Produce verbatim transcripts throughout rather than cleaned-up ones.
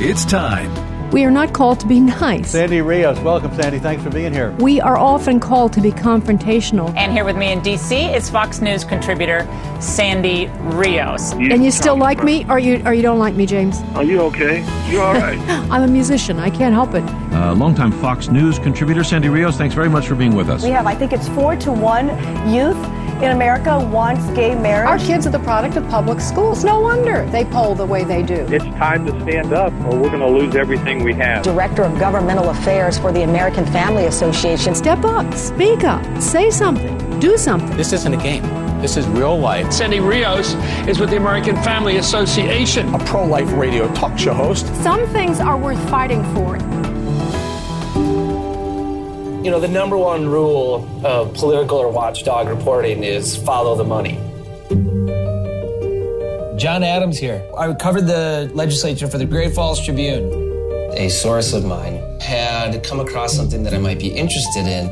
It's time. We are not called to be nice. Sandy Rios, welcome, Sandy. Thanks for being here. We are often called to be confrontational. And here with me in D C is Fox News contributor Sandy Rios. You and you still like me, or you or you don't like me, James? Are you okay? You all right? I'm a musician. I can't help it. Uh, longtime Fox News contributor Sandy Rios, thanks very much for being with us. We have, I think it's four to one youth in America wants gay marriage. Our kids are the product of public schools. No wonder they poll the way they do. It's time to stand up or we're going to lose everything we have. Director of Governmental Affairs for the American Family Association. Step up, speak up, say something, do something. This isn't a game. This is real life. Sandy Rios is with the American Family Association. A pro-life radio talk show host. Some things are worth fighting for. You know, the number one rule of political or watchdog reporting is follow the money. John Adams here. I covered the legislature for the Great Falls Tribune. A source of mine had come across something that I might be interested in.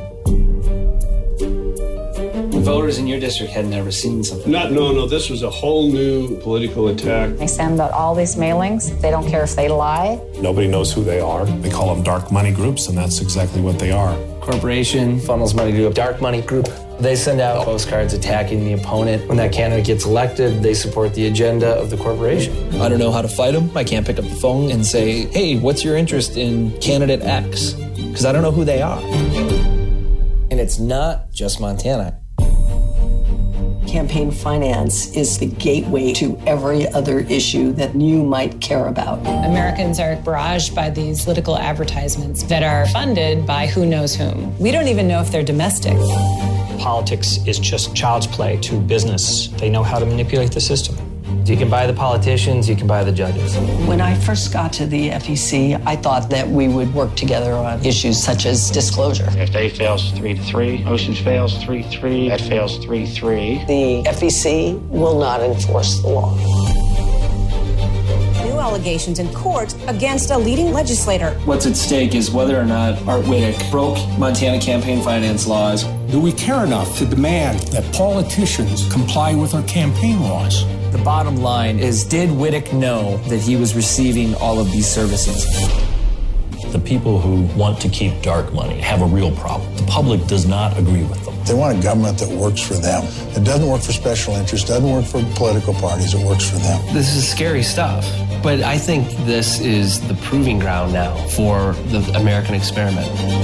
Voters in your district had never seen something. Not, no, no, this was a whole new political attack. They send out all these mailings. They don't care if they lie. Nobody knows who they are. They call them dark money groups, and that's exactly what they are. Corporation funnels money to a dark money group. They send out postcards attacking the opponent. When that candidate gets elected, they support the agenda of the corporation. I don't know how to fight them. I can't pick up the phone and say, hey, what's your interest in candidate X? Because I don't know who they are. And it's not just Montana. Campaign finance is the gateway to every other issue that you might care about. Americans are barraged by these political advertisements that are funded by who knows whom. We don't even know if they're domestic. Politics is just child's play to business. They know how to manipulate the system. You can buy the politicians, you can buy the judges. When I first got to the F E C, I thought that we would work together on issues such as disclosure. If A fails three to three, Oceans fails three three, that fails three three. The F E C will not enforce the law. New allegations in court against a leading legislator. What's at stake is whether or not Art Whittick broke Montana campaign finance laws. Do we care enough to demand that politicians comply with our campaign laws? The bottom line is, did Whittick know that he was receiving all of these services? The people who want to keep dark money have a real problem. The public does not agree with them. They want a government that works for them. It doesn't work for special interests, doesn't work for political parties, it works for them. This is scary stuff, but I think this is the proving ground now for the American experiment.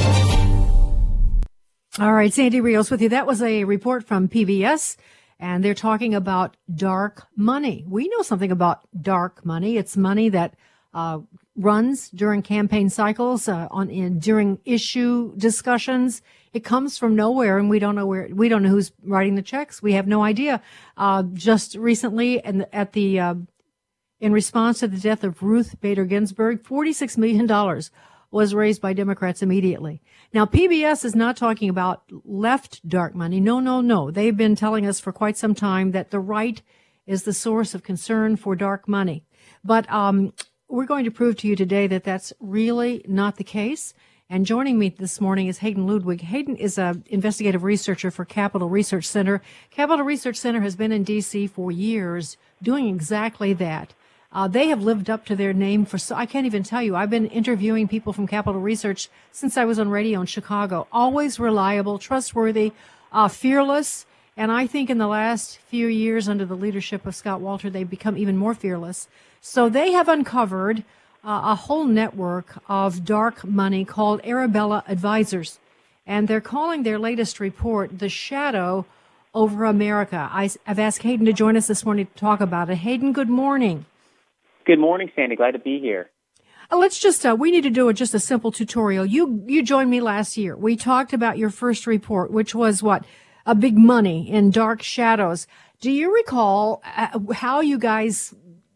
All right, Sandy Rios with you. That was a report from P B S. And they're talking about dark money. We know something about dark money. It's money that uh, runs during campaign cycles, uh, on in, during issue discussions. It comes from nowhere, and we don't know where. We don't know who's writing the checks. We have no idea. Uh, just recently, and at the uh, in response to the death of Ruth Bader Ginsburg, forty-six million dollars was raised by Democrats immediately. Now, P B S is not talking about left dark money. No, no, no. They've been telling us for quite some time that the right is the source of concern for dark money. But um, we're going to prove to you today that that's really not the case. And joining me this morning is Hayden Ludwig. Hayden is an investigative researcher for Capital Research Center. Capital Research Center has been in D C for years doing exactly that. Uh, they have lived up to their name for, so I can't even tell you. I've been interviewing people from Capital Research since I was on radio in Chicago. Always reliable, trustworthy, uh, fearless. And I think in the last few years under the leadership of Scott Walter, they've become even more fearless. So they have uncovered uh, a whole network of dark money called Arabella Advisors. And they're calling their latest report The Shadow Over America. I, I've asked Hayden to join us this morning to talk about it. Hayden, good morning. Good morning, Sandy. Glad to be here. Uh, let's just, uh, we need to do a, just a simple tutorial. You, you joined me last year. We talked about your first report, which was what? A big money in dark shadows. Do you recall uh, how you guys,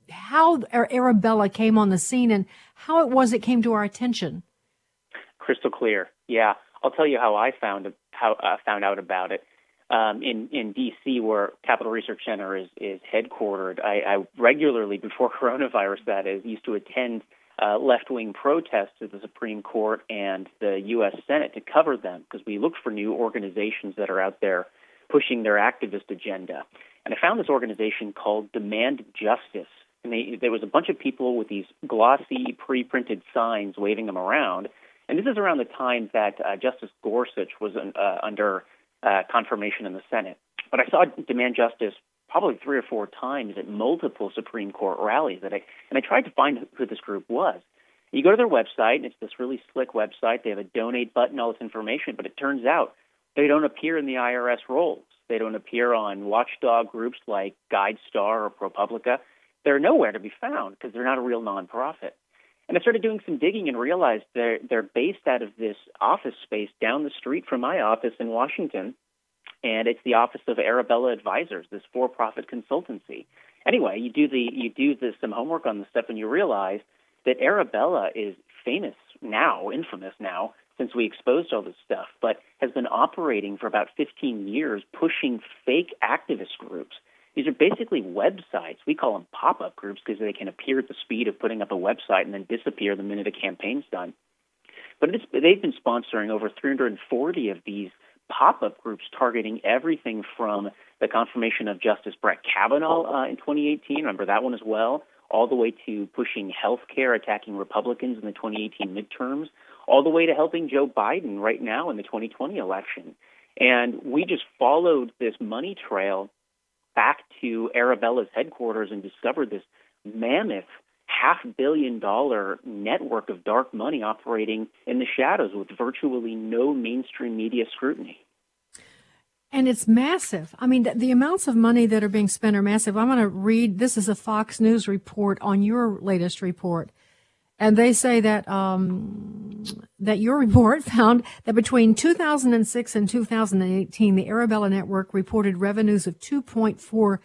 how Arabella came on the scene and how it was it came to our attention? Crystal clear. Yeah. I'll tell you how I found, how, uh, found out about it. Um, in, in D C, where Capital Research Center is, is headquartered, I, I regularly, before coronavirus that is, used to attend uh, left-wing protests at the Supreme Court and the U S Senate to cover them, because we look for new organizations that are out there pushing their activist agenda. And I found this organization called Demand Justice And they, there was a bunch of people with these glossy, pre-printed signs waving them around. And this is around the time that uh, Justice Gorsuch was uh, under uh, confirmation in the Senate. But I saw Demand Justice probably three or four times at multiple Supreme Court rallies. That I and I tried to find who this group was. You go to their website, and it's this really slick website. They have a donate button, all this information. But it turns out they don't appear in the I R S rolls. They don't appear on watchdog groups like GuideStar or ProPublica. They're nowhere to be found because they're not a real nonprofit. And I started doing some digging and realized they're, they're based out of this office space down the street from my office in Washington, and it's the office of Arabella Advisors, this for-profit consultancy. Anyway, you do the you do the, some homework on this stuff, and you realize that Arabella is famous now, infamous now, since we exposed all this stuff, but has been operating for about fifteen years, pushing fake activist groups. These are basically websites. We call them pop-up groups because they can appear at the speed of putting up a website and then disappear the minute a campaign's done. But it's, they've been sponsoring over three hundred forty of these pop-up groups targeting everything from the confirmation of Justice Brett Kavanaugh uh, in twenty eighteen, remember that one as well, all the way to pushing health care, attacking Republicans in the twenty eighteen midterms, all the way to helping Joe Biden right now in the twenty twenty election. And we just followed this money trail back to Arabella's headquarters and discovered this mammoth half-billion-dollar network of dark money operating in the shadows with virtually no mainstream media scrutiny. And it's massive. I mean, the, the amounts of money that are being spent are massive. I'm going to read, this is a Fox News report on your latest report. And they say that um, that your report found that between two thousand six and two thousand eighteen, the Arabella Network reported revenues of two point four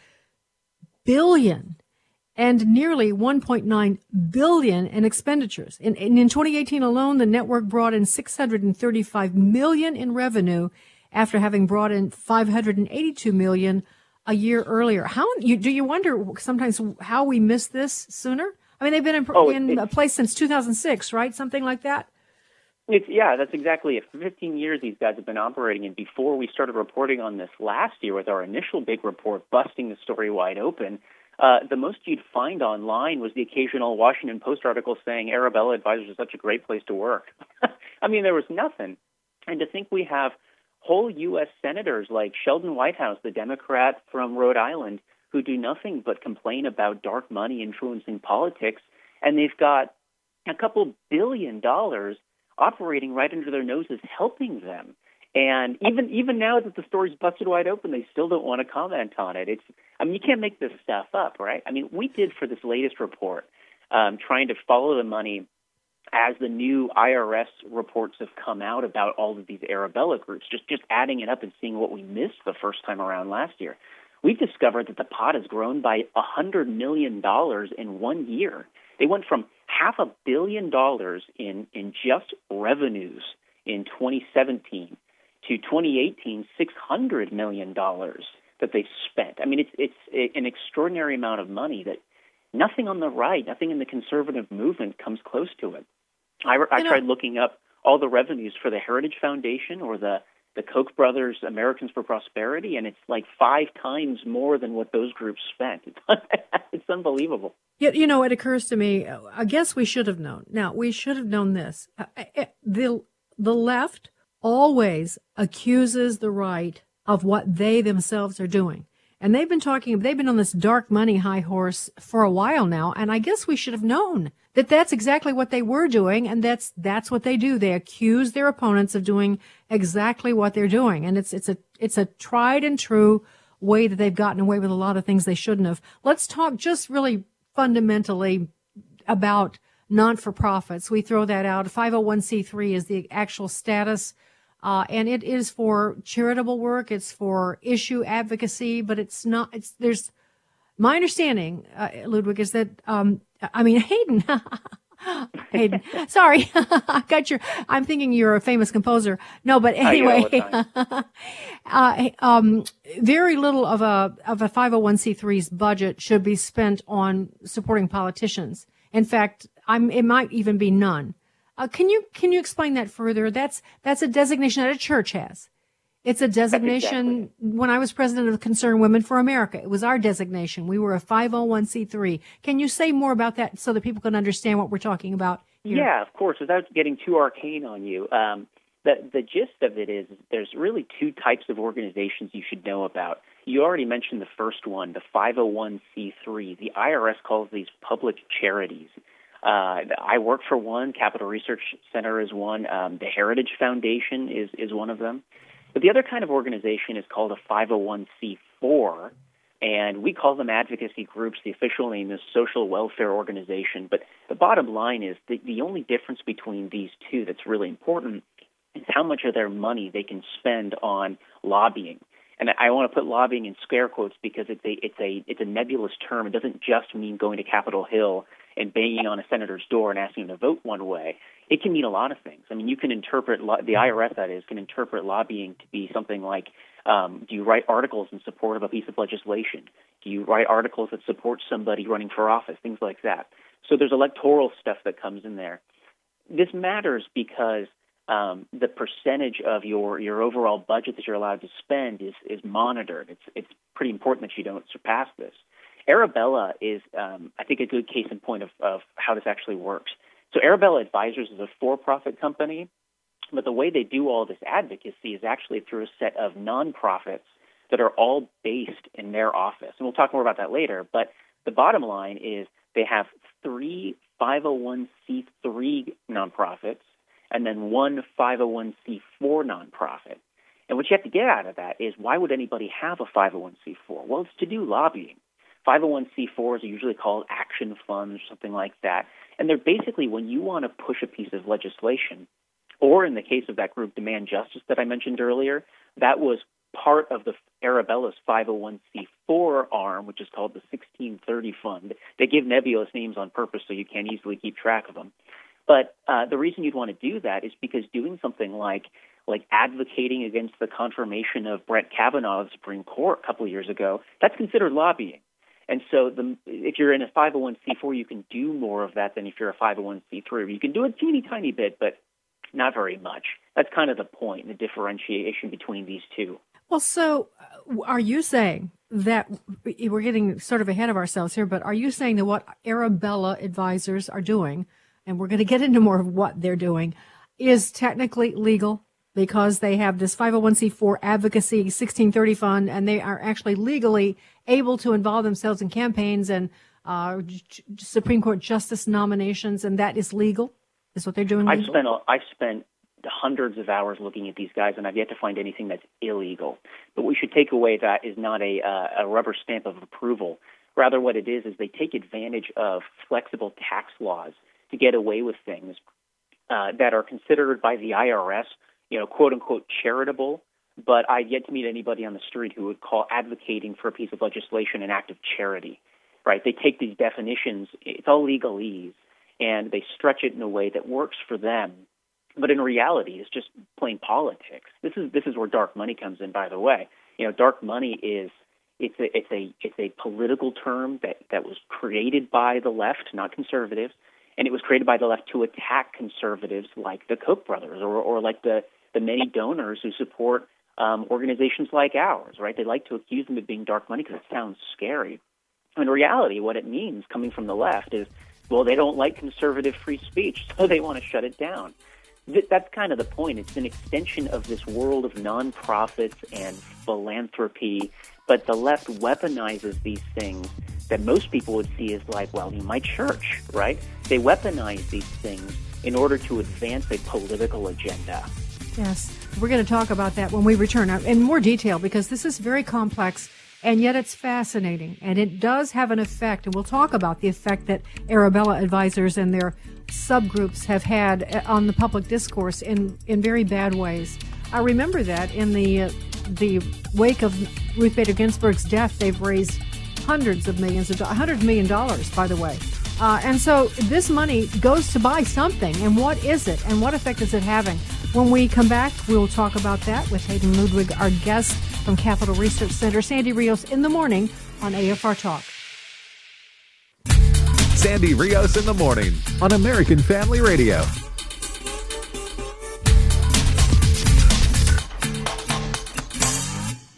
billion dollars and nearly one point nine billion dollars in expenditures. In, in twenty eighteen alone, the network brought in six hundred thirty-five million dollars in revenue after having brought in five hundred eighty-two million dollars a year earlier. How you, do you wonder sometimes how we missed this sooner? I mean, they've been in, oh, in a place since two thousand six, right? Something like that? It's, yeah, that's exactly it. For fifteen years, these guys have been operating. And before we started reporting on this last year with our initial big report, busting the story wide open, uh, the most you'd find online was the occasional Washington Post article saying Arabella Advisors is such a great place to work. I mean, there was nothing. And to think we have whole U S senators like Sheldon Whitehouse, the Democrat from Rhode Island, who do nothing but complain about dark money influencing politics, and they've got a couple billion dollars operating right under their noses, helping them. And even even now that the story's busted wide open, they still don't want to comment on it. It's I mean, you can't make this stuff up, right? I mean, we did for this latest report, um, trying to follow the money as the new I R S reports have come out about all of these Arabella groups, just just adding it up and seeing what we missed the first time around last year. We've discovered that the pot has grown by one hundred million dollars in one year. They went from half a billion dollars in, in just revenues in twenty seventeen to twenty eighteen, six hundred million dollars that they spent. I mean, it's it's an extraordinary amount of money that nothing on the right, nothing in the conservative movement comes close to it. I, I tried looking up all the revenues for the Heritage Foundation or the the Koch brothers, Americans for Prosperity, and it's like five times more than what those groups spent. It's unbelievable. You, you know, it occurs to me, I guess we should have known. Now, we should have known this. The, the left always accuses the right of what they themselves are doing. And they've been talking, they've been on this dark money high horse for a while now, and I guess we should have known that that's exactly what they were doing, and that's that's what they do. They accuse their opponents of doing exactly what they're doing, and it's it's a it's a tried and true way that they've gotten away with a lot of things they shouldn't have. Let's talk just really fundamentally about non-for-profits. We throw that out. five oh one c three is the actual status. Uh, and it is for charitable work. It's for issue advocacy, but it's not, it's, there's, my understanding, uh, Ludwig, is that, um, I mean, Hayden, Hayden, sorry, I got your, I'm thinking you're a famous composer. No, but anyway, uh, um, very little of a, of a five oh one c three's budget should be spent on supporting politicians. In fact, I'm, it might even be none. Uh, can you can you explain that further? That's that's a designation that a church has. It's a designation. Exactly. When I was president of Concerned Women for America, it was our designation. We were a five oh one c three. Can you say more about that so that people can understand what we're talking about here? Yeah, of course. Without getting too arcane on you, um, the, the gist of it is there's really two types of organizations you should know about. You already mentioned the first one, the five oh one c three. The I R S calls these public charities. Uh, I work for one. Capital Research Center is one. Um, the Heritage Foundation is, is one of them. But the other kind of organization is called a five oh one c four, and we call them advocacy groups. The official name is Social Welfare Organization. But the bottom line is the, the only difference between these two that's really important is how much of their money they can spend on lobbying. And I want to put lobbying in scare quotes because it's a it's a it's a nebulous term. It doesn't just mean going to Capitol Hill and banging on a senator's door and asking him to vote one way. It can mean a lot of things. I mean, you can interpret, the I R S that is, can interpret lobbying to be something like, um, do you write articles in support of a piece of legislation? Do you write articles that support somebody running for office? Things like that. So there's electoral stuff that comes in there. This matters because um, the percentage of your, your overall budget that you're allowed to spend is, is monitored. It's, it's pretty important that you don't surpass this. Arabella is, um, I think, a good case in point of, of how this actually works. So Arabella Advisors is a for-profit company, but the way they do all this advocacy is actually through a set of nonprofits that are all based in their office. And we'll talk more about that later, but the bottom line is they have three five oh one c three nonprofits and then one five oh one c four nonprofit. And what you have to get out of that is, why would anybody have a five oh one c four? Well, it's to do lobbying. five oh one c fours are usually called action funds or something like that. And they're basically, when you want to push a piece of legislation, or in the case of that group Demand Justice that I mentioned earlier, that was part of the Arabella's five oh one c four arm, which is called the sixteen thirty Fund. They give nebulous names on purpose so you can't easily keep track of them. But uh, the reason you'd want to do that is because doing something like like advocating against the confirmation of Brett Kavanaugh of the Supreme Court a couple of years ago, that's considered lobbying. And so the, if you're in a five oh one c four, you can do more of that than if you're a five oh one c three. You can do a teeny tiny bit, but not very much. That's kind of the point, the differentiation between these two. Well, so are you saying that we're getting sort of ahead of ourselves here, but are you saying that what Arabella Advisors are doing, and we're going to get into more of what they're doing, is technically legal? Because they have this five oh one c four advocacy sixteen thirty fund, and they are actually legally able to involve themselves in campaigns and uh, Supreme Court justice nominations, and that is legal? Is what they're doing legal? I've spent, I've spent hundreds of hours looking at these guys, and I've yet to find anything that's illegal. But we should take away that is not a, uh, a rubber stamp of approval. Rather, what it is is they take advantage of flexible tax laws to get away with things uh, that are considered by the I R S, you know, quote unquote charitable, but I've yet to meet anybody on the street who would call advocating for a piece of legislation an act of charity, right? They take these definitions, it's all legalese, and they stretch it in a way that works for them. But in reality, it's just plain politics. This is this is where dark money comes in, by the way. You know, dark money is it's a it's a it's a political term that, that was created by the left, not conservatives, and it was created by the left to attack conservatives like the Koch brothers or or like the the many donors who support um, organizations like ours, right? They like to accuse them of being dark money because it sounds scary. In reality, what it means coming from the left is, well, they don't like conservative free speech, so they want to shut it down. Th- that's kind of the point. It's an extension of this world of nonprofits and philanthropy, but the left weaponizes these things that most people would see as like, well, in my church, right? They weaponize these things in order to advance a political agenda. Yes, we're going to talk about that when we return in more detail, because this is very complex, and yet it's fascinating, and it does have an effect, and we'll talk about the effect that Arabella Advisors and their subgroups have had on the public discourse in, in very bad ways. I remember that in the uh, the wake of Ruth Bader Ginsburg's death, they've raised hundreds of millions of dollars, one hundred million dollars, by the way. Uh, and so this money goes to buy something, and what is it, and what effect is it having? When we come back, we'll talk about that with Hayden Ludwig, our guest from Capital Research Center, Sandy Rios, in the morning on A F R Talk. Sandy Rios in the morning on American Family Radio.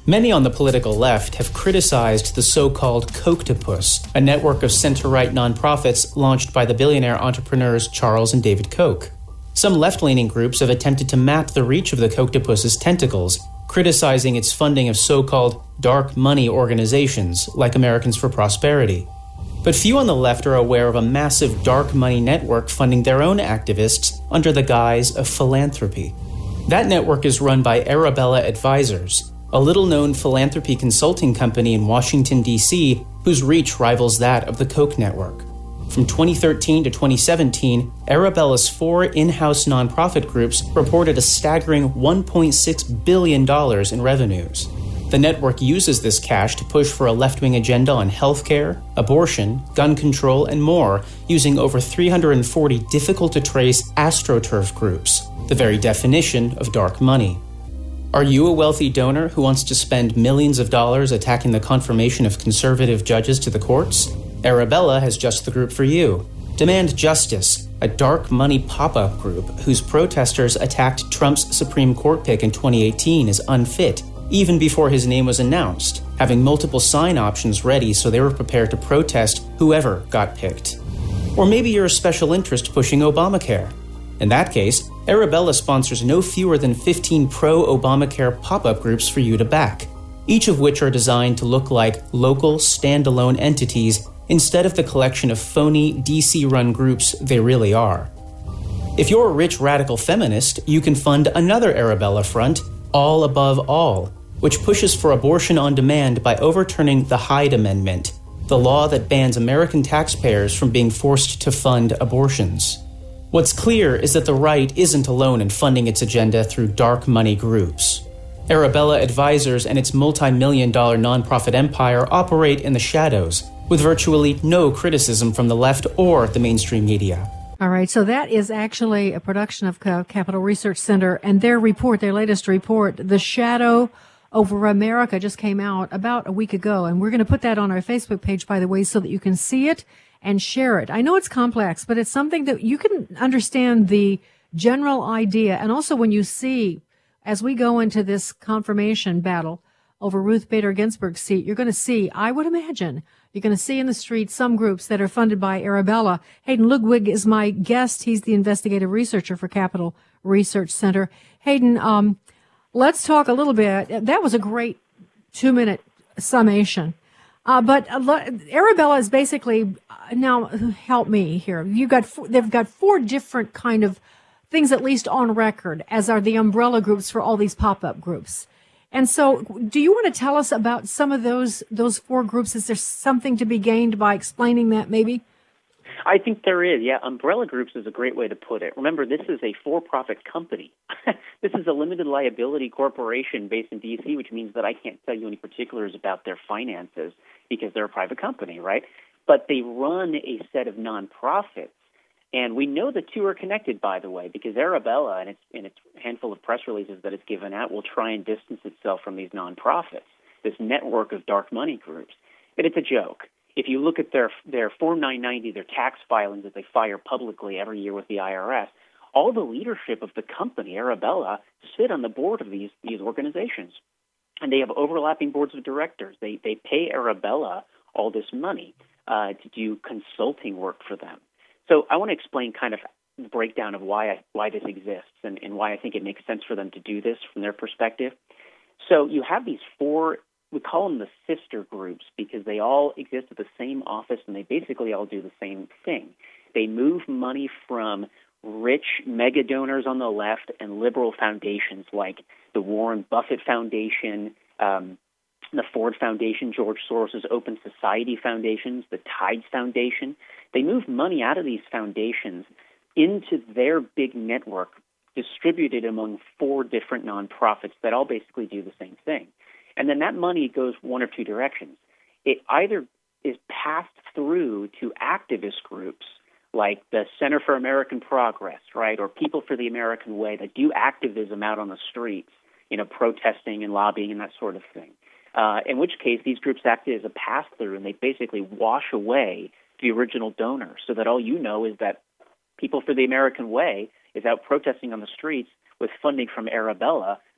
Many on the political left have criticized the so-called Kochtopus, a network of center-right nonprofits launched by the billionaire entrepreneurs Charles and David Koch. Some left-leaning groups have attempted to map the reach of the Kochtopus's tentacles, criticizing its funding of so-called dark money organizations like Americans for Prosperity. But few on the left are aware of a massive dark money network funding their own activists under the guise of philanthropy. That network is run by Arabella Advisors, a little-known philanthropy consulting company in Washington, D C, whose reach rivals that of the Koch network. From twenty thirteen to twenty seventeen, Arabella's four in-house nonprofit groups reported a staggering one point six billion dollars in revenues. The network uses this cash to push for a left-wing agenda on healthcare, abortion, gun control, and more, using over three hundred forty difficult-to-trace AstroTurf groups, the very definition of dark money. Are you a wealthy donor who wants to spend millions of dollars attacking the confirmation of conservative judges to the courts? Arabella has just the group for you. Demand Justice, a dark money pop-up group whose protesters attacked Trump's Supreme Court pick in twenty eighteen as unfit, even before his name was announced, having multiple sign options ready so they were prepared to protest whoever got picked. Or maybe you're a special interest pushing Obamacare. In that case, Arabella sponsors no fewer than fifteen pro-Obamacare pop-up groups for you to back, each of which are designed to look like local, standalone entities instead of the collection of phony D C-run groups they really are. If you're a rich radical feminist, you can fund another Arabella front, All Above All, which pushes for abortion on demand by overturning the Hyde Amendment, the law that bans American taxpayers from being forced to fund abortions. What's clear is that the right isn't alone in funding its agenda through dark money groups. Arabella Advisors and its multi-million dollar nonprofit empire operate in the shadows, with virtually no criticism from the left or the mainstream media. All right, so that is actually a production of Capital Research Center, and their report, their latest report, The Shadow Over America, just came out about a week ago, and we're going to put that on our Facebook page, by the way, so that you can see it and share it. I know it's complex, but it's something that you can understand the general idea, and also when you see, as we go into this confirmation battle over Ruth Bader Ginsburg's seat, you're going to see, I would imagine, you're going to see in the street some groups that are funded by Arabella. Hayden Ludwig is my guest. He's the investigative researcher for Capital Research Center. Hayden, um, let's talk a little bit. That was a great two-minute summation. Uh, but uh, Arabella is basically, uh, now help me here. You've got four, they've got four different kind of things, at least on record, as are the umbrella groups for all these pop-up groups. And so, do you want to tell us about some of those those four groups? Is there something to be gained by explaining that, maybe? I think there is, yeah. Umbrella groups is a great way to put it. Remember, this is a for-profit company. This is a limited liability corporation based in D C, which means that I can't tell you any particulars about their finances because they're a private company, right? But they run a set of nonprofits. And we know the two are connected, by the way, because Arabella, and its, in its handful of press releases that it's given out, will try and distance itself from these nonprofits, this network of dark money groups. But it's a joke. If you look at their their Form nine ninety, their tax filings that they fire publicly every year with the I R S, all the leadership of the company, Arabella, sit on the board of these, these organizations. And they have overlapping boards of directors. They, they pay Arabella all this money uh, to do consulting work for them. So I want to explain kind of the breakdown of why I, why this exists and, and why I think it makes sense for them to do this from their perspective. So you have these four, we call them the sister groups because they all exist at the same office and they basically all do the same thing. They move money from rich mega donors on the left and liberal foundations like the Warren Buffett Foundation, um, the Ford Foundation, George Soros' Open Society Foundations, the Tides Foundation. They move money out of these foundations into their big network distributed among four different nonprofits that all basically do the same thing. And then that money goes one or two directions. It either is passed through to activist groups like the Center for American Progress, right, or People for the American Way that do activism out on the streets, you know, protesting and lobbying and that sort of thing. Uh, in which case, these groups act as a pass-through, and they basically wash away the original donors, so that all you know is that People for the American Way is out protesting on the streets with funding from Arabella,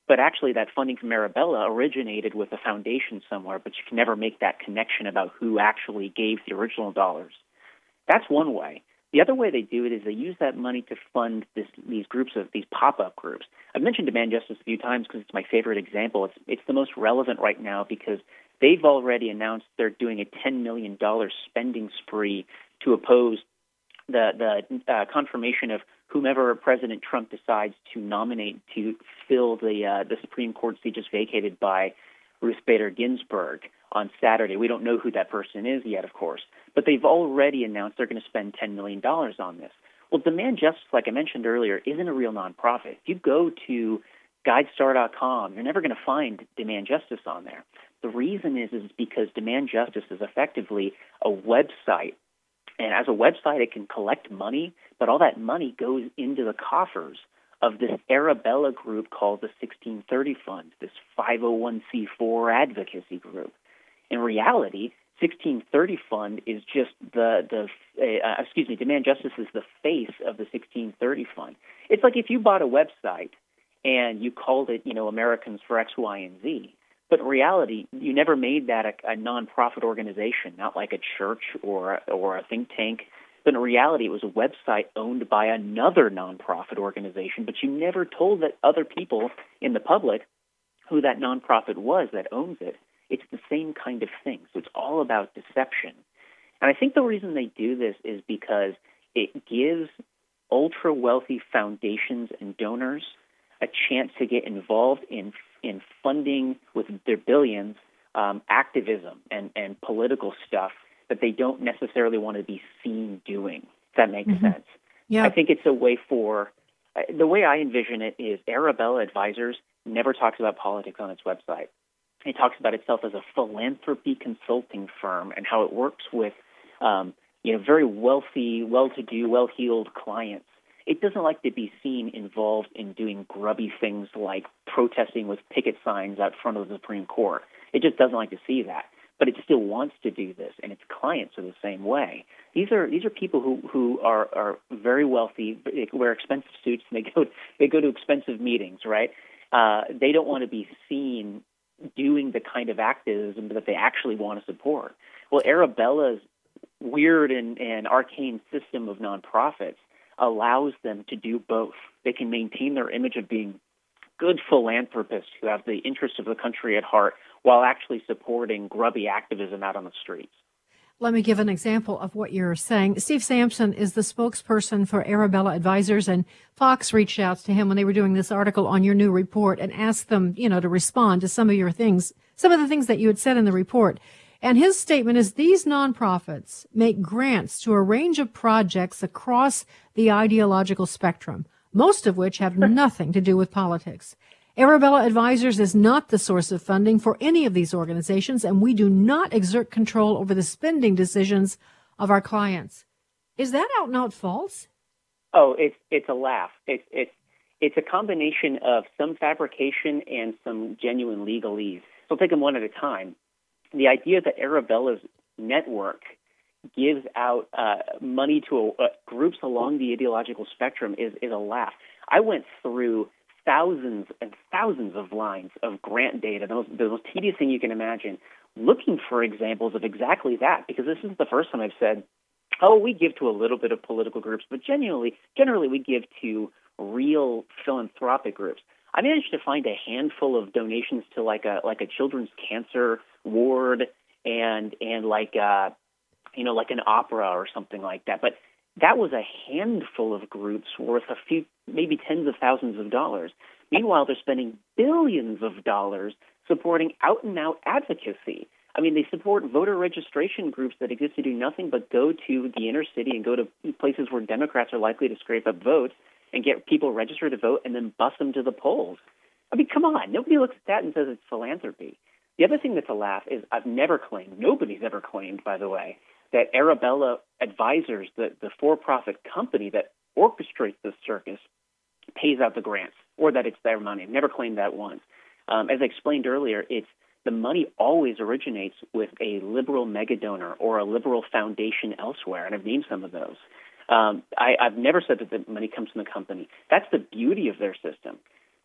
but actually that funding from Arabella originated with a foundation somewhere, but you can never make that connection about who actually gave the original dollars. That's one way. The other way they do it is they use that money to fund this, these groups of these pop-up groups. I've mentioned Demand Justice a few times because it's my favorite example. It's it's the most relevant right now because they've already announced they're doing a ten million dollars spending spree to oppose the the uh, confirmation of whomever President Trump decides to nominate to fill the uh, the Supreme Court seat just vacated by Ruth Bader Ginsburg on Saturday. We don't know who that person is yet, of course, but they've already announced they're going to spend ten million dollars on this. Well, Demand Justice, like I mentioned earlier, isn't a real nonprofit. If you go to GuideStar dot com, you're never going to find Demand Justice on there. The reason is is because Demand Justice is effectively a website. And as a website, it can collect money, but all that money goes into the coffers of this Arabella group called the sixteen thirty Fund, this five oh one c four advocacy group. In reality, sixteen thirty Fund is just the, the uh, excuse me, Demand Justice is the face of the sixteen thirty Fund. It's like if you bought a website and you called it, you know, Americans for X, Y, and Z. But in reality, you never made that a, a nonprofit organization, not like a church or or a think tank. But in reality, it was a website owned by another nonprofit organization, but you never told that other people in the public who that nonprofit was that owns it. It's the same kind of thing. So it's all about deception. And I think the reason they do this is because it gives ultra-wealthy foundations and donors a chance to get involved in in funding with their billions um, activism and, and political stuff that they don't necessarily want to be seen doing, if that makes mm-hmm. sense. Yeah. I think it's a way for, uh, the way I envision it is Arabella Advisors never talks about politics on its website. It talks about itself as a philanthropy consulting firm and how it works with um, you know, very wealthy, well-to-do, well-heeled clients. It doesn't like to be seen involved in doing grubby things like protesting with picket signs out front of the Supreme Court. It just doesn't like to see that. But it still wants to do this, and its clients are the same way. These are these are people who, who are, are very wealthy, they wear expensive suits, and they go they go to expensive meetings, right? Uh, they don't want to be seen doing the kind of activism that they actually want to support. Well, Arabella's weird and, and arcane system of nonprofits allows them to do both. They can maintain their image of being good philanthropists who have the interests of the country at heart while actually supporting grubby activism out on the streets. Let me give an example of what you're saying. Steve Sampson is the spokesperson for Arabella Advisors, and Fox reached out to him when they were doing this article on your new report and asked them, you know, to respond to some of your things, some of the things that you had said in the report. And his statement is these nonprofits make grants to a range of projects across the ideological spectrum, most of which have nothing to do with politics. Arabella Advisors is not the source of funding for any of these organizations, and we do not exert control over the spending decisions of our clients. Is that out and out false? Oh, it's it's a laugh. It's it's it's a combination of some fabrication and some genuine legalese. So I'll take them one at a time. The idea that Arabella's network gives out uh, money to uh, groups along the ideological spectrum is, is a laugh. I went through thousands and thousands of lines of grant data, the most, the most tedious thing you can imagine, looking for examples of exactly that, because this is the first time I've said, oh, we give to a little bit of political groups, but genuinely, generally we give to real philanthropic groups. I managed to find a handful of donations to like a like a children's cancer ward and and like uh you know like an opera or something like that. But that was a handful of groups worth a few, maybe tens of thousands of dollars. Meanwhile, they're spending billions of dollars supporting out and out advocacy. I mean, they support voter registration groups that exist to do nothing but go to the inner city and go to places where Democrats are likely to scrape up votes and get people registered to vote and then bus them to the polls. I mean, come on. Nobody looks at that and says it's philanthropy. The other thing that's a laugh is I've never claimed, nobody's ever claimed, by the way, that Arabella Advisors, the, the for-profit company that orchestrates this circus, pays out the grants or that it's their money. I've never claimed that once. Um, as I explained earlier, it's the money always originates with a liberal megadonor or a liberal foundation elsewhere, and I've named some of those. Um, I, I've never said that the money comes from the company. That's the beauty of their system.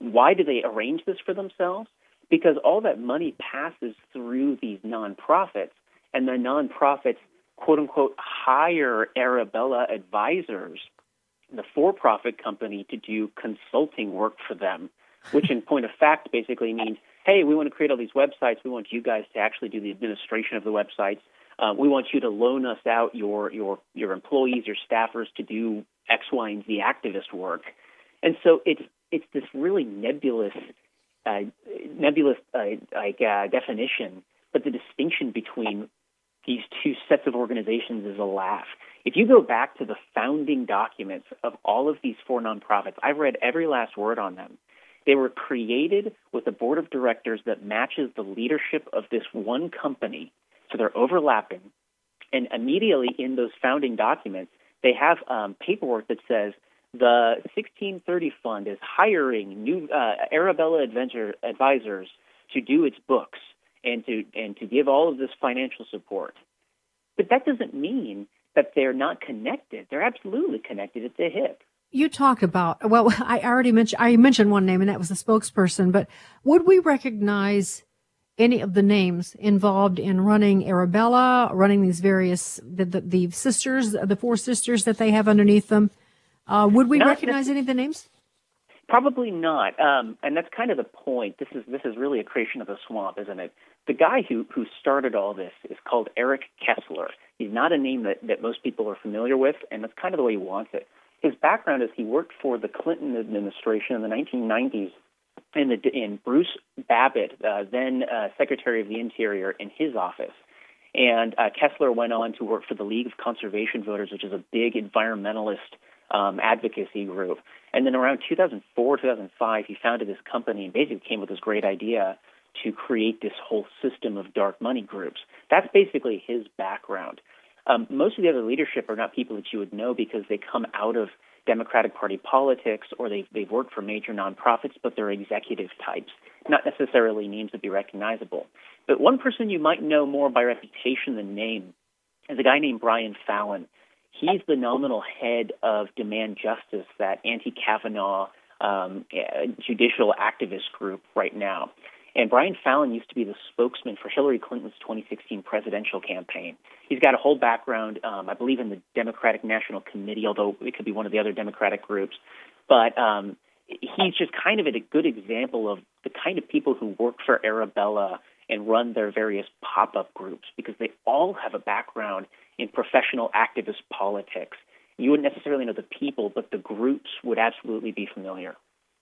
why do they arrange this for themselves? Because all that money passes through these nonprofits, and the nonprofits, quote-unquote, hire Arabella advisors, the for-profit company, to do consulting work for them, which in point of fact basically means, hey, we want to create all these websites. We want you guys to actually do the administration of the websites. Uh, we want you to loan us out your, your, your employees, your staffers to do X, Y, and Z activist work. And so it's it's this really nebulous, uh, nebulous uh, like uh, definition, but the distinction between these two sets of organizations is a laugh. If you go back to the founding documents of all of these four nonprofits, I've read every last word on them. They were created with a board of directors that matches the leadership of this one company, so they're overlapping. And immediately in those founding documents, they have um, paperwork that says the sixteen thirty Fund is hiring new uh, Arabella Adventure advisors to do its books and to and to give all of this financial support. But that doesn't mean that they're not connected. They're absolutely connected at the hip. You talk about, well, I already mentioned, I mentioned one name, and that was the spokesperson, but would we recognize any of the names involved in running Arabella, running these various, the, the, the sisters, the four sisters that they have underneath them? Uh, would we Not recognize any of the names? Probably not, um, and that's kind of the point. This is this is really a creation of the swamp, isn't it? The guy who who started all this is called Eric Kessler. He's not a name that, that most people are familiar with, and that's kind of the way he wants it. His background is he worked for the Clinton administration in the nineteen nineties, in the in Bruce Babbitt, uh, then uh, Secretary of the Interior, in his office. And uh, Kessler went on to work for the League of Conservation Voters, which is a big environmentalist um, advocacy group. And then around two thousand four, two thousand five, he founded this company and basically came with this great idea to create this whole system of dark money groups. That's basically his background. Um, most of the other leadership are not people that you would know because they come out of Democratic Party politics or they've, they've worked for major nonprofits, but they're executive types, not necessarily names that be recognizable. But one person you might know more by reputation than name is a guy named Brian Fallon. He's the nominal head of Demand Justice, that anti-Kavanaugh um, judicial activist group right now. And Brian Fallon used to be the spokesman for Hillary Clinton's twenty sixteen presidential campaign. He's got a whole background, um, I believe, in the Democratic National Committee, although it could be one of the other Democratic groups. But um, he's just kind of a good example of the kind of people who work for Arabella and run their various pop-up groups, because they all have a background in professional activist politics. You wouldn't necessarily know the people, but the groups would absolutely be familiar.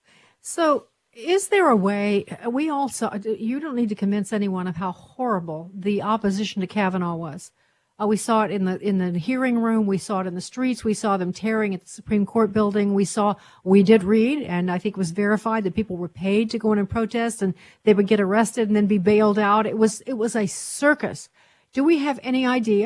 So is there a way, we also, you don't need to convince anyone of how horrible the opposition to Kavanaugh was. Uh, we saw it in the in the hearing room. We saw it in the streets. We saw them tearing at the Supreme Court building. We saw, we did read, and I think it was verified, that people were paid to go in and protest, and they would get arrested and then be bailed out. It was it was a circus. Do we have any idea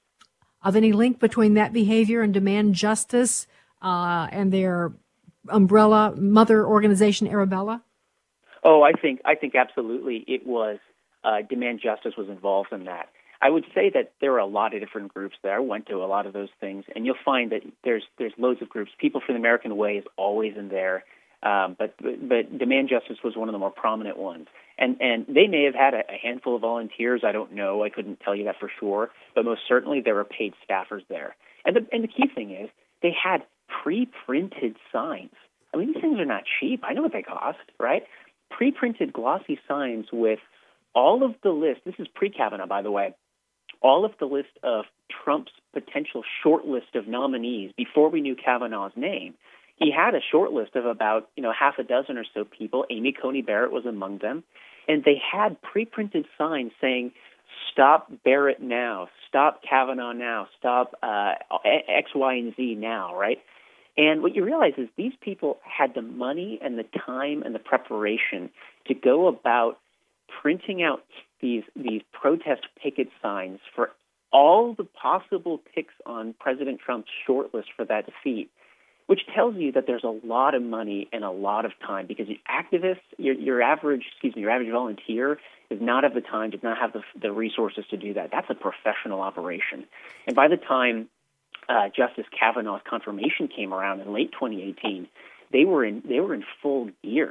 of any link between that behavior and Demand Justice uh, and their umbrella mother organization, Arabella? Oh, I think I think absolutely it was. Uh, Demand Justice was involved in that. I would say that there are a lot of different groups there. I went to a lot of those things, and you'll find that there's there's loads of groups. People for the American Way is always in there, um, but, but but Demand Justice was one of the more prominent ones. And and they may have had a, a handful of volunteers. I don't know. I couldn't tell you that for sure. But most certainly there were paid staffers there. And the and the key thing is they had pre-printed signs. I mean, these things are not cheap. I know what they cost, right? Pre-printed glossy signs with all of the list. This is pre-Kavanaugh, by the way. All of the list of Trump's potential short list of nominees before we knew Kavanaugh's name. He had a short list of about, you know, half a dozen or so people. Amy Coney Barrett was among them. And they had pre-printed signs saying, stop Barrett now, stop Kavanaugh now, stop uh, X, Y, and Z now, right? And what you realize is these people had the money and the time and the preparation to go about printing out these these protest picket signs for all the possible picks on President Trump's short list for that seat, which tells you that there's a lot of money and a lot of time, because the activists, your, your average, excuse me, your average volunteer does not have the time, does not have the, the resources to do that. That's a professional operation. And by the time uh, Justice Kavanaugh's confirmation came around in late twenty eighteen, they were in they were in full gear.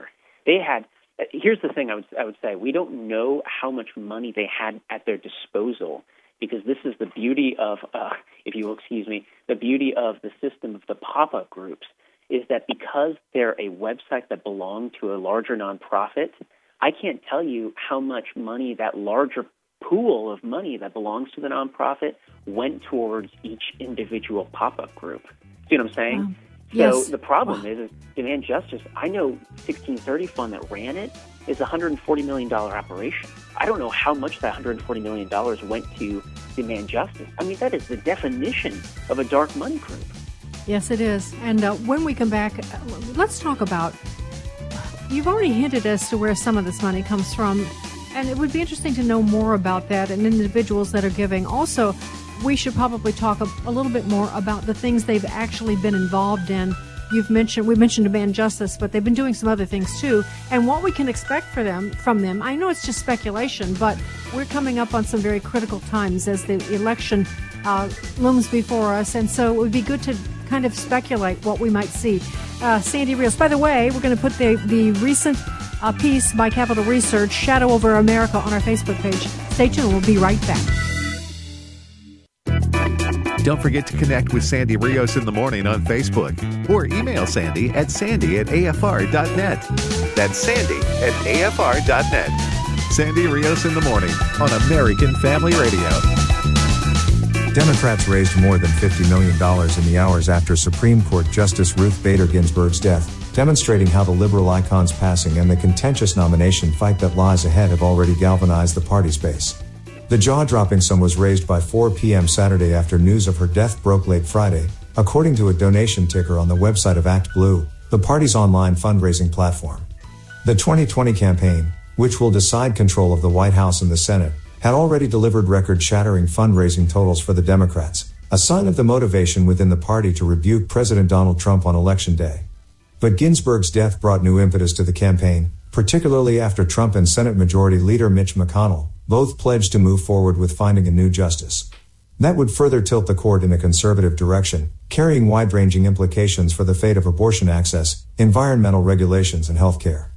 They had. Here's the thing I would I would say: we don't know how much money they had at their disposal, because this is the beauty of, uh, if you will excuse me, the beauty of the system of the pop-up groups is that because they're a website that belonged to a larger nonprofit, I can't tell you how much money that larger pool of money that belongs to the nonprofit went towards each individual pop-up group. See what I'm saying? Wow. So Yes. the problem Wow. is, is Demand Justice. I know sixteen thirty Fund that ran it is a one hundred forty million dollars operation. I don't know how much that one hundred forty million dollars went to Demand Justice. I mean, that is the definition of a dark money group. Yes, it is. And uh, when we come back, uh, let's talk about, you've already hinted as to where some of this money comes from, and it would be interesting to know more about that and individuals that are giving. Also, we should probably talk a, a little bit more about the things they've actually been involved in. You've mentioned, we mentioned Demand Justice, but they've been doing some other things too, and what we can expect for them from them. I know it's just speculation, but we're coming up on some very critical times as the election uh, looms before us, and so it would be good to kind of speculate what we might see. Uh, Sandy Rios. By the way, we're going to put the, the recent uh, piece by Capital Research, Shadow Over America, on our Facebook page. Stay tuned. We'll be right back. Don't forget to connect with Sandy Rios in the morning on Facebook or email Sandy at sandy at a f r dot net. That's sandy at a f r dot net. Sandy Rios in the morning on American Family Radio. Democrats raised more than fifty million dollars in the hours after Supreme Court Justice Ruth Bader Ginsburg's death, demonstrating how the liberal icon's passing and the contentious nomination fight that lies ahead have already galvanized the party's base. The jaw-dropping sum was raised by four p.m. Saturday after news of her death broke late Friday, according to a donation ticker on the website of Act Blue, the party's online fundraising platform. The twenty twenty campaign, which will decide control of the White House and the Senate, had already delivered record-shattering fundraising totals for the Democrats, a sign of the motivation within the party to rebuke President Donald Trump on Election Day. But Ginsburg's death brought new impetus to the campaign, particularly after Trump and Senate Majority Leader Mitch McConnell both pledged to move forward with finding a new justice. That would further tilt the court in a conservative direction, carrying wide-ranging implications for the fate of abortion access, environmental regulations, and health care.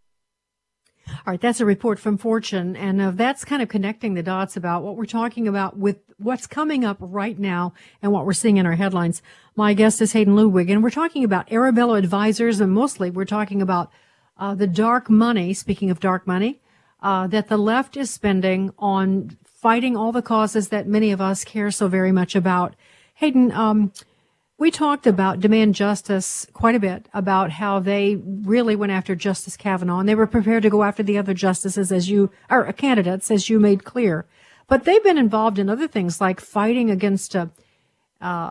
All right, that's a report from Fortune, and uh, that's kind of connecting the dots about what we're talking about with what's coming up right now and what we're seeing in our headlines. My guest is Hayden Ludwig, and we're talking about Arabella Advisors, and mostly we're talking about uh, the dark money, speaking of dark money, uh, that the left is spending on fighting all the causes that many of us care so very much about. Hayden, um, we talked about Demand Justice quite a bit, about how they really went after Justice Kavanaugh, and they were prepared to go after the other justices, as you, or candidates, as you made clear. But they've been involved in other things like fighting against, uh, uh,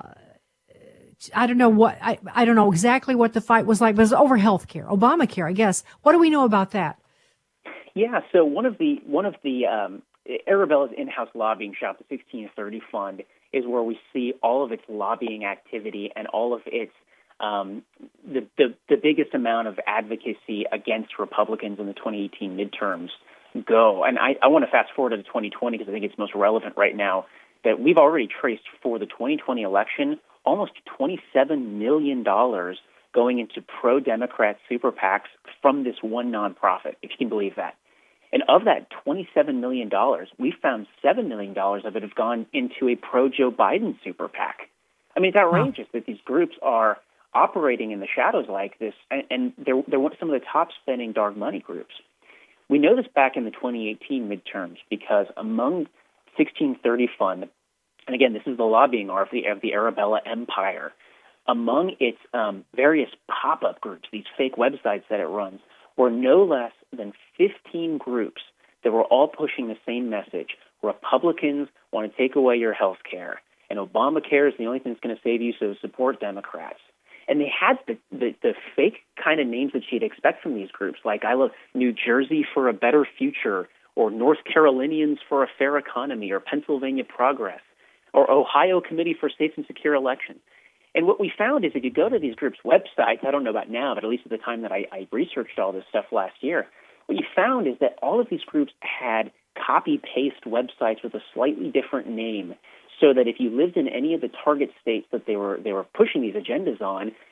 I don't know what, I, I don't know exactly what the fight was like, but it was over health care, Obamacare, I guess. What do we know about that? Yeah, so one of the one of the um, Arabella's in-house lobbying shop, the sixteen thirty Fund, is where we see all of its lobbying activity and all of its um, the, the the biggest amount of advocacy against Republicans in the twenty eighteen midterms go. And I, I want to fast forward to twenty twenty because I think it's most relevant right now. That we've already traced for the twenty twenty election almost twenty-seven million dollars going into pro-Democrat super PACs from this one nonprofit, if you can believe that. And of that twenty-seven million dollars, we found seven million dollars of it have gone into a pro-Joe Biden super PAC. I mean, it's outrageous that these groups are operating in the shadows like this, and, and they're, they're some of the top-spending dark money groups. We know this back in the twenty eighteen midterms because among sixteen thirty Fund, and again, this is the lobbying arm of the, of the Arabella empire, among its um, various pop-up groups, these fake websites that it runs, were no less than fifteen groups that were all pushing the same message. Republicans want to take away your health care, and Obamacare is the only thing that's going to save you, so support Democrats. And they had the, the, the fake kind of names that you'd expect from these groups, like I love New Jersey for a Better Future, or North Carolinians for a Fair Economy, or Pennsylvania Progress, or Ohio Committee for Safe and Secure Elections. And what we found is if you go to these groups' websites, I don't know about now, but at least at the time that I, I researched all this stuff last year, what you found is that all of these groups had copy-paste websites with a slightly different name, so that if you lived in any of the target states that they were they were pushing these agendas on,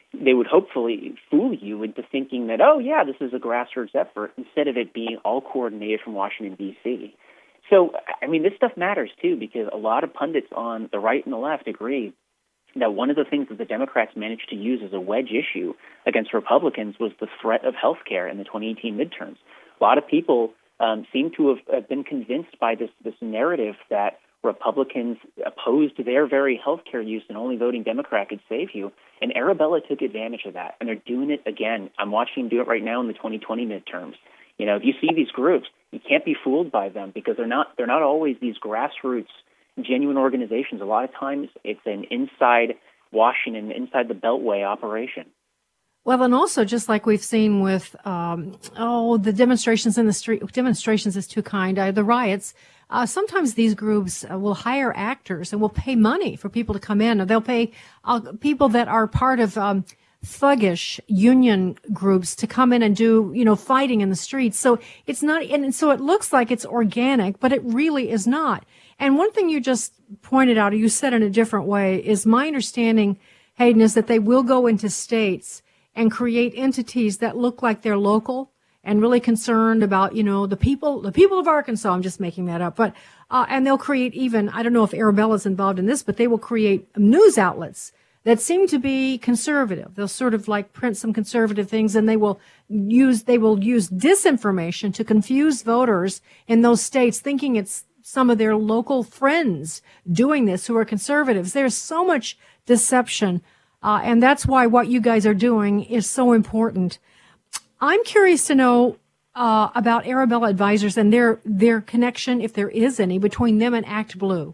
they would hopefully fool you into thinking that, oh, yeah, this is a grassroots effort, instead of it being all coordinated from Washington, D C So, I mean, this stuff matters, too, because a lot of pundits on the right and the left agree that one of the things that the Democrats managed to use as a wedge issue against Republicans was the threat of health care in the twenty eighteen midterms. A lot of people um, seem to have uh, been convinced by this, this narrative that Republicans opposed their very health care use and only voting Democrat could save you. And Arabella took advantage of that, and they're doing it again. I'm watching them do it right now in the twenty twenty midterms. You know, if you see these groups, you can't be fooled by them because they're not they're not always these grassroots, genuine organizations. A lot of times it's an inside Washington, inside the Beltway operation. Well, and also just like we've seen with, um, oh, the demonstrations in the street, demonstrations is too kind, uh, the riots, uh, sometimes these groups uh, will hire actors and will pay money for people to come in, or they'll pay uh, people that are part of um, thuggish union groups to come in and do, you know, fighting in the streets. So it's not, and so it looks like it's organic, but it really is not. And one thing you just pointed out, or you said in a different way, is my understanding, Hayden, is that they will go into states and create entities that look like they're local and really concerned about, you know, the people, the people of Arkansas. I'm just making that up. But, uh, and they'll create even, I don't know if Arabella's involved in this, but they will create news outlets that seem to be conservative. They'll sort of like print some conservative things, and they will use, they will use disinformation to confuse voters in those states, thinking it's some of their local friends doing this who are conservatives. There's so much deception. Uh, and that's why what you guys are doing is so important. I'm curious to know uh, about Arabella Advisors and their their connection, if there is any, between them and Act Blue.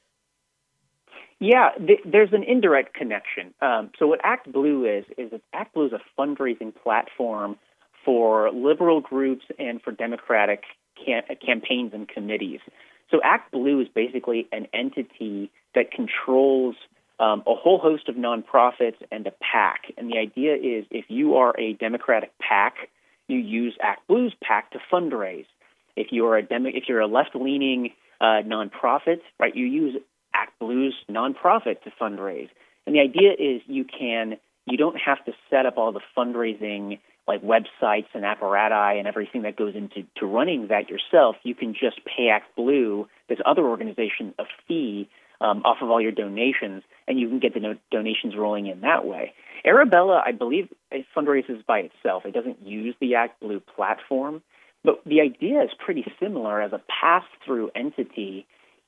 Yeah, th- there's an indirect connection. Um, so what Act Blue is, is that Act Blue is a fundraising platform for liberal groups and for Democratic cam- campaigns and committees. So Act Blue is basically an entity that controls Um, a whole host of nonprofits and a PAC. And the idea is if you are a Democratic PAC, you use Act Blue's PAC to fundraise. If you're a Demo- if you're a left-leaning uh, nonprofit, right, you use Act Blue's nonprofit to fundraise. And the idea is you can you don't have to set up all the fundraising like websites and apparati and everything that goes into to running that yourself. You can just pay Act Blue, this other organization, a fee Um, off of all your donations, and you can get the no- donations rolling in that way. Arabella, I believe, it fundraises by itself. It doesn't use the Act Blue platform, but the idea is pretty similar as a pass-through entity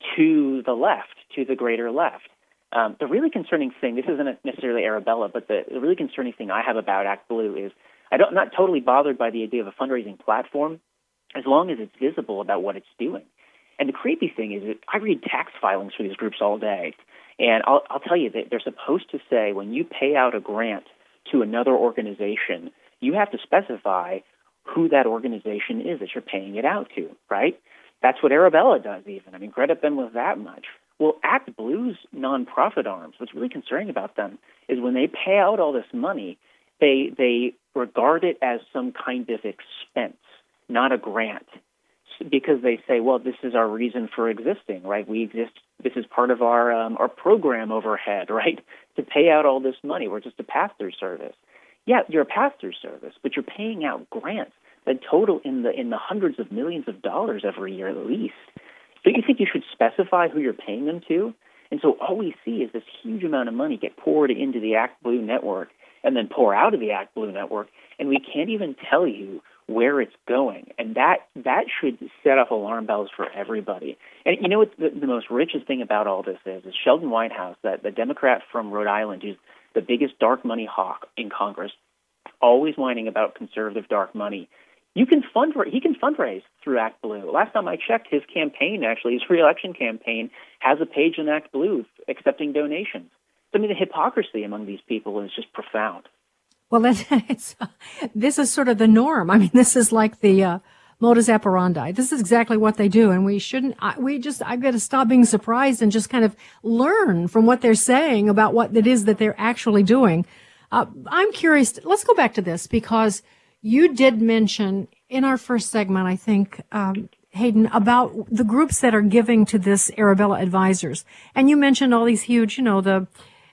to the left, to the greater left. Um, the really concerning thing, this isn't necessarily Arabella, but the, the really concerning thing I have about Act Blue is I don't, I'm not totally bothered by the idea of a fundraising platform as long as it's visible about what it's doing. And the creepy thing is that I read tax filings for these groups all day, and I'll, I'll tell you that they're supposed to say when you pay out a grant to another organization, you have to specify who that organization is that you're paying it out to, right? That's what Arabella does even. I mean, credit them with that much. Well, Act Blue's nonprofit arms, what's really concerning about them is when they pay out all this money, they they regard it as some kind of expense, not a grant. Because they say, well, this is our reason for existing, right? We exist. This is part of our um, our program overhead, right? To pay out all this money, we're just a pass-through service. Yeah, you're a pass-through service, but you're paying out grants that total in the in the hundreds of millions of dollars every year at least. Don't you think you should specify who you're paying them to? And so all we see is this huge amount of money get poured into the Act Blue network and then pour out of the Act Blue network, and we can't even tell you where it's going. And that that should set off alarm bells for everybody. And you know what the, the most richest thing about all this is, is Sheldon Whitehouse, that the Democrat from Rhode Island, who's the biggest dark money hawk in Congress, always whining about conservative dark money. You can fundraise, he can fundraise through Act Blue. Last time I checked, his campaign, actually, his re-election campaign, has a page in Act Blue accepting donations. I mean, the hypocrisy among these people is just profound. Well, it's, this is sort of the norm. I mean, this is like the uh, modus operandi. This is exactly what they do, and we shouldn't. I, we just I've got to stop being surprised and just kind of learn from what they're saying about what it is that they're actually doing. Uh, I'm curious. Let's go back to this because you did mention in our first segment, I think, um, Hayden, about the groups that are giving to this Arabella Advisors, and you mentioned all these huge, you know, the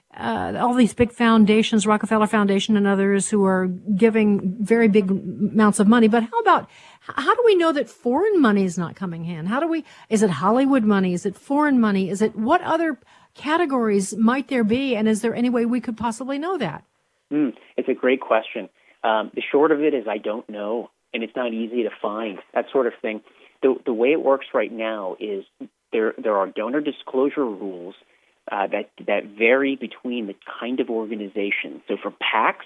uh, all these big foundations, Rockefeller Foundation and others, who are giving very big amounts of money. But how about, how do we know that foreign money is not coming in? How do we, is it Hollywood money? Is it foreign money? Is it, what other categories might there be? And is there any way we could possibly know that? Mm, it's a great question. Um, the short of it is I don't know, and it's not easy to find, that sort of thing. The, the way it works right now is there there are donor disclosure rules uh, that, that vary between the kind of organization. So for PACs,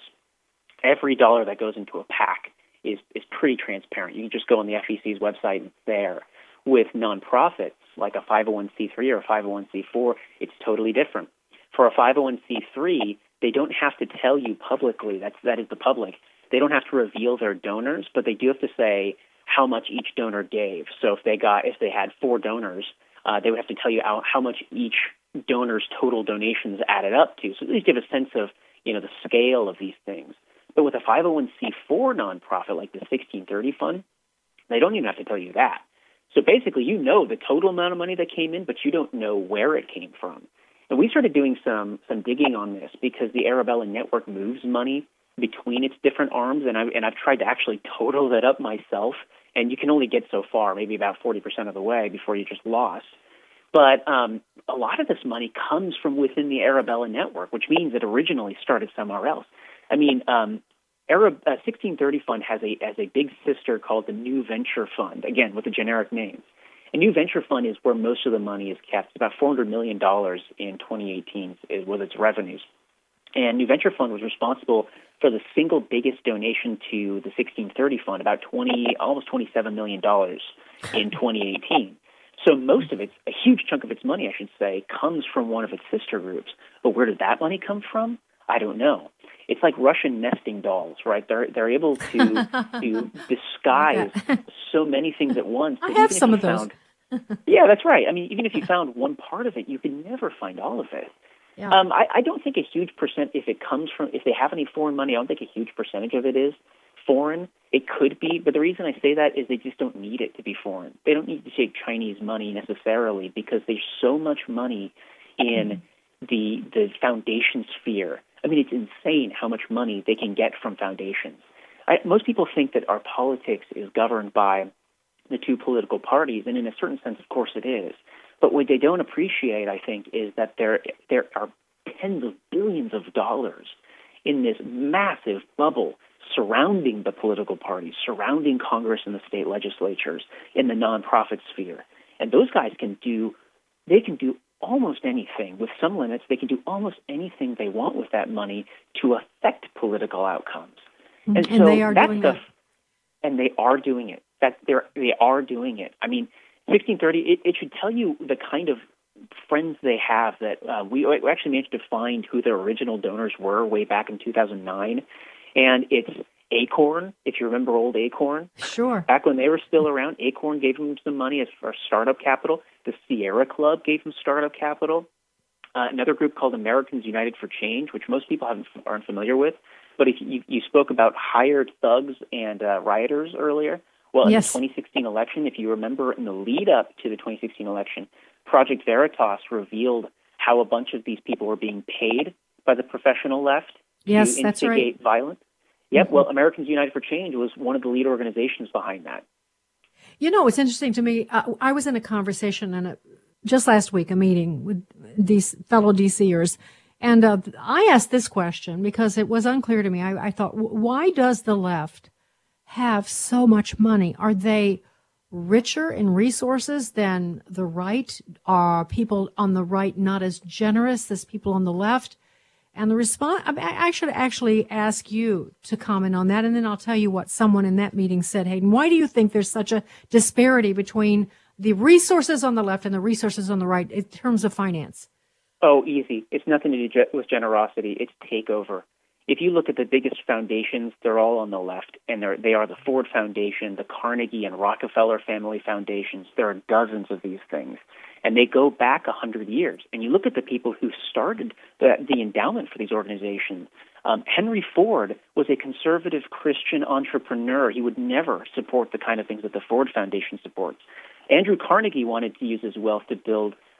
every dollar that goes into a PAC is, is pretty transparent. You can just go on the F E C's website and it's there. With nonprofits, like a five oh one c three or a five oh one c four, it's totally different. For a five oh one c three, they don't have to tell you publicly, that's, that is the public, they don't have to reveal their donors, but they do have to say how much each donor gave. So if they got, if they had four donors, uh, they would have to tell you how, how much each donor's total donations added up to. So at least give a sense of, you know, the scale of these things. But with a five oh one c four nonprofit like the sixteen thirty Fund, they don't even have to tell you that. So basically, you know the total amount of money that came in, but you don't know where it came from. And we started doing some some digging on this because the Arabella Network moves money between its different arms, and, I, and I've tried to actually total that up myself, and you can only get so far, maybe about forty percent of the way before you just lost. But um, a lot of this money comes from within the Arabella Network, which means it originally started somewhere else. I mean, um, Arab uh, sixteen thirty Fund has a as a big sister called the New Venture Fund, again, with the generic names. A New Venture Fund is where most of the money is kept. It's about four hundred million dollars in twenty eighteen was its revenues. And New Venture Fund was responsible for the single biggest donation to the sixteen thirty Fund, about twenty, almost twenty-seven million dollars in twenty eighteen. So most of it, a huge chunk of its money, I should say, comes from one of its sister groups. But where did that money come from? I don't know. It's like Russian nesting dolls, right? They're they're able to to disguise so many things at once. I have some of those. Found, yeah, that's right. I mean, even if you found one part of it, you can never find all of it. Yeah. Um, I, I don't think a huge percent, if it comes from, if they have any foreign money, I don't think a huge percentage of it is foreign. It could be, but the reason I say that is they just don't need it to be foreign. They don't need to take Chinese money necessarily because there's so much money in the the foundation sphere. I mean, it's insane how much money they can get from foundations. I, most people think that our politics is governed by the two political parties, and in a certain sense, of course, it is. But what they don't appreciate, I think, is that there there are tens of billions of dollars in this massive bubble surrounding the political parties, surrounding Congress and the state legislatures, in the nonprofit sphere. And those guys can do, they can do almost anything. With some limits, they can do almost anything they want with that money to affect political outcomes. And, and so they are that doing stuff, that. And they are doing it. That they're they are doing it. I mean, sixteen thirty, it, it should tell you the kind of friends they have. That uh, we, we actually managed to find who their original donors were way back in two thousand nine, and it's Acorn. If you remember old Acorn, sure. Back when they were still around, Acorn gave them some money as for startup capital. The Sierra Club gave them startup capital. Uh, another group called Americans United for Change, which most people haven't, aren't familiar with. But if you, you spoke about hired thugs and uh, rioters earlier. Well, yes. In the twenty sixteen election, if you remember in the lead up to the twenty sixteen election, Project Veritas revealed how a bunch of these people were being paid by the professional left yes, to that's instigate right. violence. Yep, Mm-hmm. well, Americans United for Change was one of the lead organizations behind that. You know, it's interesting to me. Uh, I was in a conversation and just last week, a meeting with these fellow DCers. And uh, I asked this question because it was unclear to me. I, I thought, why does the left have so much money? Are they richer in resources than the right? Are people on the right not as generous as people on the left? And the response, I should actually ask you to comment on that, and then I'll tell you what someone in that meeting said. Hayden, why do you think there's such a disparity between the resources on the left and the resources on the right in terms of finance? Oh, easy. It's nothing to do with generosity. It's takeover. If you look at the biggest foundations, they're all on the left, and they're, they are the Ford Foundation, the Carnegie and Rockefeller family foundations. There are dozens of these things, and they go back a hundred years. And you look at the people who started the, the endowment for these organizations. Um, Henry Ford was a conservative Christian entrepreneur. He would never support the kind of things that the Ford Foundation supports. Andrew Carnegie wanted to use his wealth to build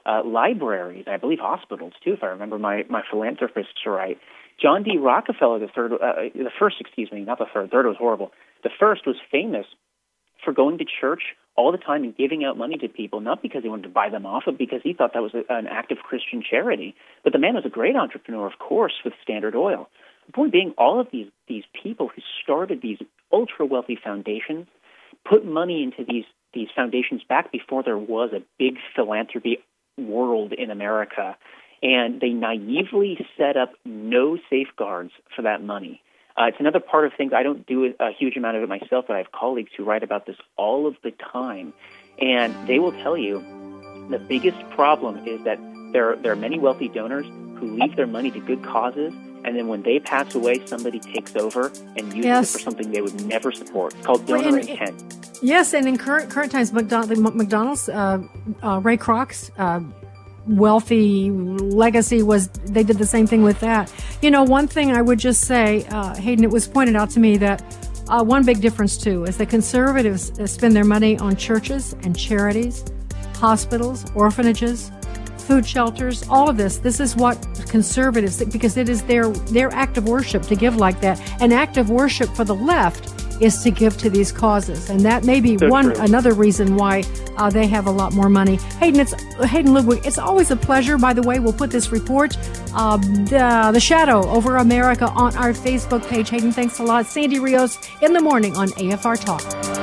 uh, libraries, I believe hospitals too, if I remember my, my philanthropists right. John D. Rockefeller, the third, uh, the first, excuse me, not the third, third was horrible. The first was famous for going to church all the time and giving out money to people, not because he wanted to buy them off, but because he thought that was a, an act of Christian charity. But the man was a great entrepreneur, of course, with Standard Oil. The point being, all of these, these people who started these ultra-wealthy foundations put money into these, these foundations back before there was a big philanthropy world in America, and they naively set up no safeguards for that money. Uh, it's another part of things. I don't do a huge amount of it myself, but I have colleagues who write about this all of the time, and they will tell you the biggest problem is that there, there are many wealthy donors who leave their money to good causes, and then when they pass away, somebody takes over and uses yes. it for something they would never support. It's called donor well, in, intent. Yes, and in current current times, McDonald, McDonald's, uh, uh, Ray Kroc's uh, wealthy legacy was, they did the same thing with that. You know, one thing I would just say, uh, Hayden, it was pointed out to me that uh, one big difference, too, is that conservatives spend their money on churches and charities, hospitals, orphanages, food shelters, all of this. This is what conservatives, because it is their, their act of worship to give like that. An act of worship for the left is to give to these causes. And that may be so one true. another reason why uh, they have a lot more money. Hayden, it's Hayden Ludwig, it's always a pleasure. By the way, we'll put this report, uh, the, the Shadow Over America, on our Facebook page. Hayden, thanks a lot. Sandy Rios in the morning on A F R Talk.